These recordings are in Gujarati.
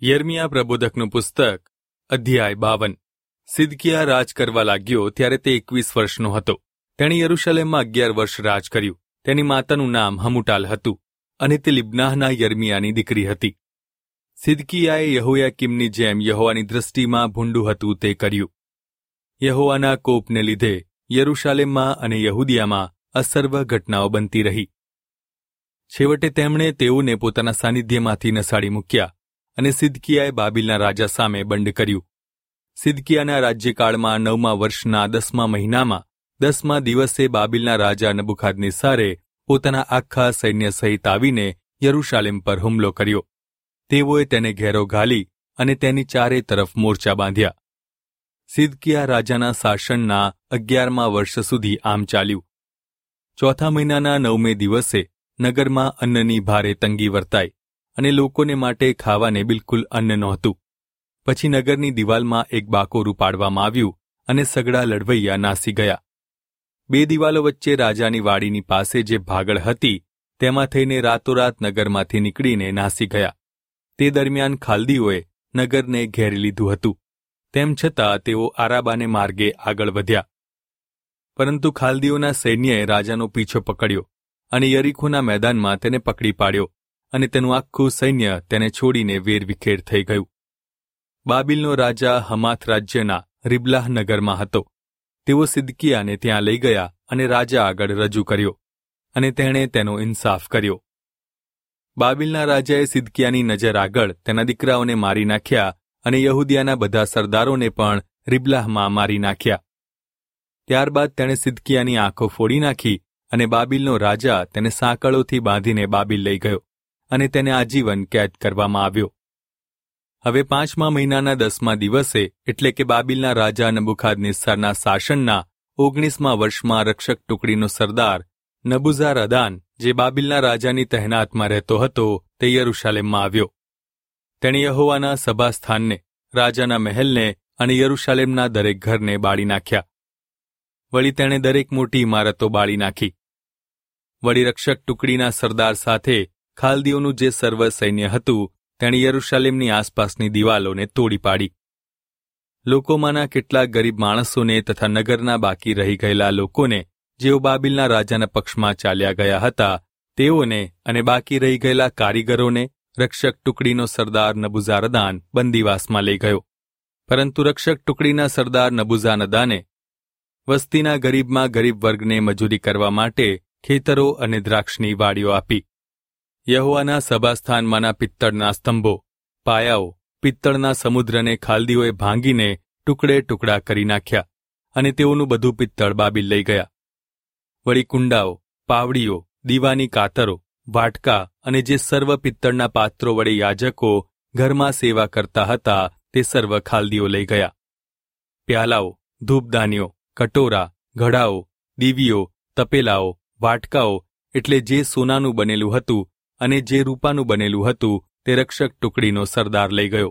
યર્મિયા પ્રબોધકનું પુસ્તક અધ્યાય 52। સિદકિયા રાજ કરવા લાગ્યો ત્યારે તે 21 વર્ષનો હતો। તેણે યરૂશલેમમાં 11 વર્ષ રાજ કર્યું। તેની માતાનું નામ હમુટાલ હતું અને તે લિબ્નાહના યર્મિયાની દીકરી હતી। સિદકિયાએ યહોયાકીમની જેમ યહોવાની દૃષ્ટિમાં ભૂંડું હતું તે કર્યું। યહોવાના કોપને લીધે યરૂશાલેમમાં અને યહૂદિયામાં અસર્વ ઘટનાઓ બનતી રહી। છેવટે તેમણે તેઓને પોતાના સાનિધ્યમાંથી નસાડી મૂક્યા અને સિદકિયાએ બાબિલના રાજા સામે બંડ કર્યું। સિદકિયાના રાજ્યકાળમાં 9મા વર્ષના 10મા મહિનામાં 10મા દિવસે બાબિલના રાજા નબુખાદનેસારે પોતાના આખા સૈન્ય સહિત આવીને યરૂશાલેમ પર હુમલો કર્યો। તેઓએ તેને ઘેરો ઘાલી અને તેની ચારે તરફ મોરચા બાંધ્યા। સિદકિયા રાજાના શાસનના 11મા વર્ષ સુધી આમ ચાલ્યું। ચોથા મહિનાના 9મે દિવસે નગરમાં અન્નની ભારે તંગી વર્તાઈ અને લોકોને માટે ખાવાને બિલકુલ અન્ન નહોતું। પછી નગરની દિવાલમાં એક બાકોરું પાડવામાં આવ્યું અને સગડા લડવૈયા નાસી ગયા। 2 દિવાલો વચ્ચે રાજાની વાડીની પાસે જે ભાગળ હતી તેમાં થઈને રાતોરાત નગરમાંથી નીકળીને નાસી ગયા। તે દરમિયાન ખાલદીઓએ નગરને ઘેરી લીધું હતું। તેમ છતાં તેઓ આરાબાને માર્ગે આગળ વધ્યા, પરંતુ ખાલદીઓના સૈન્યએ રાજાનો પીછો પકડ્યો અને યરીખોના મેદાનમાં તેને પકડી પાડ્યો અને તેનું આખું સૈન્ય તેને છોડીને વેરવિખેર થઈ ગયું। બાબિલનો રાજા હમાથ રાજ્યના રિબલાહ નગરમાં હતો। તેઓ સિદકિયાને ત્યાં લઈ ગયા અને રાજા આગળ રજૂ કર્યો અને તેણે તેનો ઇન્સાફ કર્યો। બાબિલના રાજાએ સિદકિયાની નજર આગળ તેના દીકરાઓને મારી નાખ્યા અને યહૂદિયાના બધા સરદારોને પણ રિબલાહમાં મારી નાખ્યા। ત્યારબાદ તેણે સિદકિયાની આંખો ફોડી નાખી અને બાબિલનો રાજા તેને સાંકળોથી બાંધીને બાબિલ લઈ ગયો અને તેને આજીવન કેદ કરવામાં આવ્યો। હવે 5મા મહિનાના 10મા દિવસે એટલે કે બાબિલના રાજા નબુખાદનેસ્સરના શાસનના 19મા વર્ષમાં રક્ષક ટુકડીનો સરદાર નબુઝારદાન, જે બાબિલના રાજાની તહેનાતમાં રહેતો હતો, તે યરૂશાલેમમાં આવ્યો। તેણે યહોવાના સભાસ્થાનને, રાજાના મહેલને અને યરૂશાલેમના દરેક ઘરને બાળી નાખ્યા। વળી તેણે દરેક મોટી ઇમારતો બાળી નાખી। વળી રક્ષક ટુકડીના સરદાર સાથે ખાલદીઓનું જે સર્વ સૈન્ય હતું તેણે યરૂશાલેમની આસપાસની દિવાલોને તોડી પાડી। લોકોમાંના કેટલાક ગરીબ માણસોને તથા નગરના બાકી રહી ગયેલા લોકોને, જેઓ બાબિલના રાજાના પક્ષમાં ચાલ્યા ગયા હતા, તેઓને અને બાકી રહી ગયેલા કારીગરોને રક્ષક ટુકડીનો સરદાર નબુઝારદાન બંદીવાસમાં લઈ ગયો। પરંતુ રક્ષક ટુકડીના સરદાર નબુઝારદાને વસ્તીના ગરીબમાં ગરીબ વર્ગને મજૂરી કરવા માટે ખેતરો અને દ્રાક્ષની વાડીઓ આપી। યહોવાના સભાસ્થાનમાંના પિત્તળના સ્તંભો, પાયાઓ, પિત્તળના સમુદ્રને ખાલદીઓએ ભાંગીને ટુકડે ટુકડા કરી નાખ્યા અને તેઓનું બધું પિત્તળ બાબિલ લઈ ગયા। વળી કુંડાઓ, પાવડીઓ, દીવાની કાતરો, વાટકા અને જે સર્વ પિત્તળના પાત્રો વડે યાજકો ઘરમાં સેવા કરતા હતા તે સર્વ ખાલદીઓ લઈ ગયા। પ્યાલાઓ, ધૂપદાનીઓ, કટોરા, ઘડાઓ, દીવીઓ, તપેલાઓ, વાટકાઓ એટલે જે સોનાનું બનેલું હતું અને જે રૂપાનું બનેલું હતું તે રક્ષક ટુકડીનો સરદાર લઈ ગયો।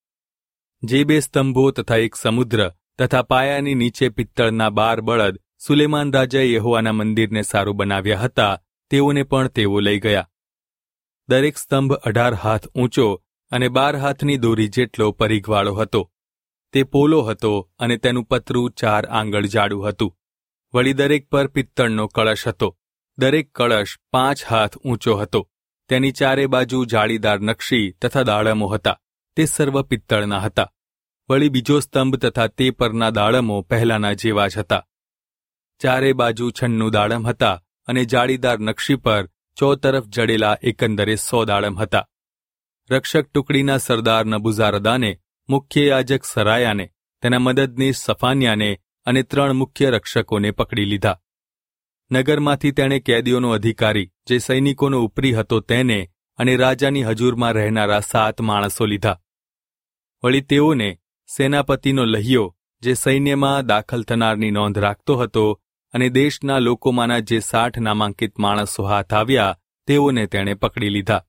જે 2 સ્તંભો તથા એક સમુદ્ર તથા પાયાની નીચે પિત્તળના 12 બળદ સુલેમાન રાજાએ યહોવાના મંદિરને સારું બનાવ્યા હતા, તેઓને પણ તેઓ લઈ ગયા। દરેક સ્તંભ 18 હાથ ઊંચો અને 12 હાથની દોરી જેટલો પરિઘવાળો હતો। તે પોલો હતો અને તેનું પતરું 4 આંગળ જાડું હતું। વળી દરેક પર પિત્તળનો કળશ હતો। દરેક કળશ 5 હાથ ઊંચો હતો। તેની ચારે બાજુ જાળીદાર નકશી તથા દાળમો હતા, તે સર્વ પિત્તળના હતા। વળી બીજો સ્તંભ તથા તે પરના દાળમો પહેલાના જેવા જ હતા। ચારે બાજુ 96 દાળમ હતા અને જાળીદાર નકશી પર ચોતરફ જડેલા એકંદરે 100 દાળમ હતા। રક્ષક ટુકડીના સરદાર નબુઝારદાને મુખ્ય યાજક સરાયાને, તેના મદદનીશ સફાન્યાને અને 3 મુખ્ય રક્ષકોને પકડી લીધા। નગરમાંથી તેણે કેદીઓનો અધિકારી, જે સૈનિકોનો ઉપરી હતો, તેને અને રાજાની હજૂરમાં રહેનારા 7 માણસો લીધા। વળી તેઓને સેનાપતિનો લહિયો, જે સૈન્યમાં દાખલ થનારની નોંધ રાખતો હતો, અને દેશના લોકોમાંના જે 60 નામાંકિત માણસો હાથ આવ્યા તેઓને તેણે પકડી લીધા।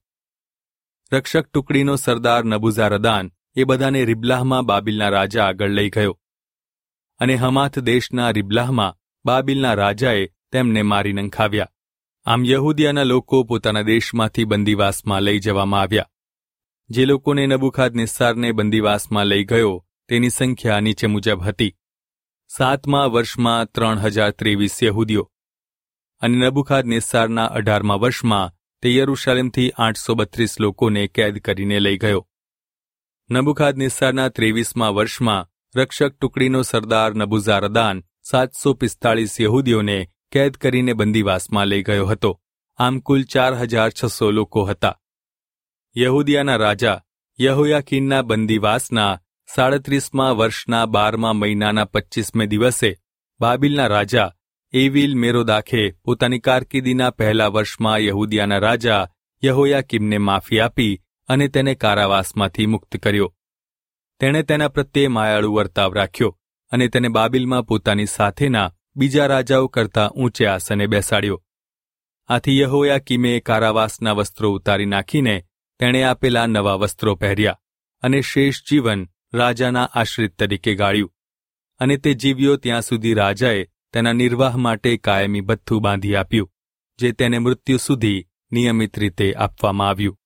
રક્ષક ટુકડીનો સરદાર નબુઝારદાન એ બધાને રિબલાહમાં બાબિલના રાજા આગળ લઈ ગયો અને હમાથ દેશના રિબલાહમાં બાબિલના રાજાએ તેમને મારી નંખાવ્યા। આમ યહૂદિયાના લોકો પોતાના દેશમાંથી બંદીવાસમાં લઈ જવામાં આવ્યા। જે લોકોને નબુખાદનેસ્સારને બંદીવાસમાં લઈ ગયો તેની સંખ્યા નીચે મુજબ હતી: 7મા વર્ષમાં 3023 યહૂદીઓ, અને નબુખાદનેસ્સારના 18મા વર્ષમાં તે યરૂશાલેમથી 832 લોકોને કેદ કરીને લઈ ગયો. નબુખાદનેસ્સારના 23મા વર્ષમાં રક્ષક ટુકડીનો સરદાર નબુઝારદાન 745 યહૂદીઓને કેદ કરીને બંદીવાસમાં લઈ ગયો હતો. આમ કુલ 4600 લોકો હતા. યહૂદિયાના રાજા યહોયાકીનના બંદીવાસના 37મા વર્ષના 12મા મહિનાના 25મે દિવસે બાબિલના રાજા એવિલ મેરોદાખે પોતાની કારકિર્દીના પહેલા વર્ષમાં યહૂદિયાના રાજા યહોયાકીમને માફી આપી અને તેને કારાવાસમાંથી મુક્ત કર્યો. તેણે તેના પ્રત્યે માયાળુ વર્તાવ રાખ્યો અને તેને બાબિલમાં પોતાની સાથેના બીજા રાજાઓ કરતાં ઊંચે આસને બેસાડ્યો. આથી યહોયાકીમે કારાવાસના વસ્ત્રો ઉતારી નાખીને તેણે આપેલા નવા વસ્ત્રો પહેર્યા અને શેષ જીવન રાજાના આશ્રિત તરીકે ગાળ્યું. અને તે જીવ્યો ત્યાં સુધી રાજાએ તેના નિર્વાહ માટે કાયમી ભથ્થું બાંધી આપ્યું, જે તેને મૃત્યુ સુધી નિયમિત રીતે આપવામાં આવ્યું.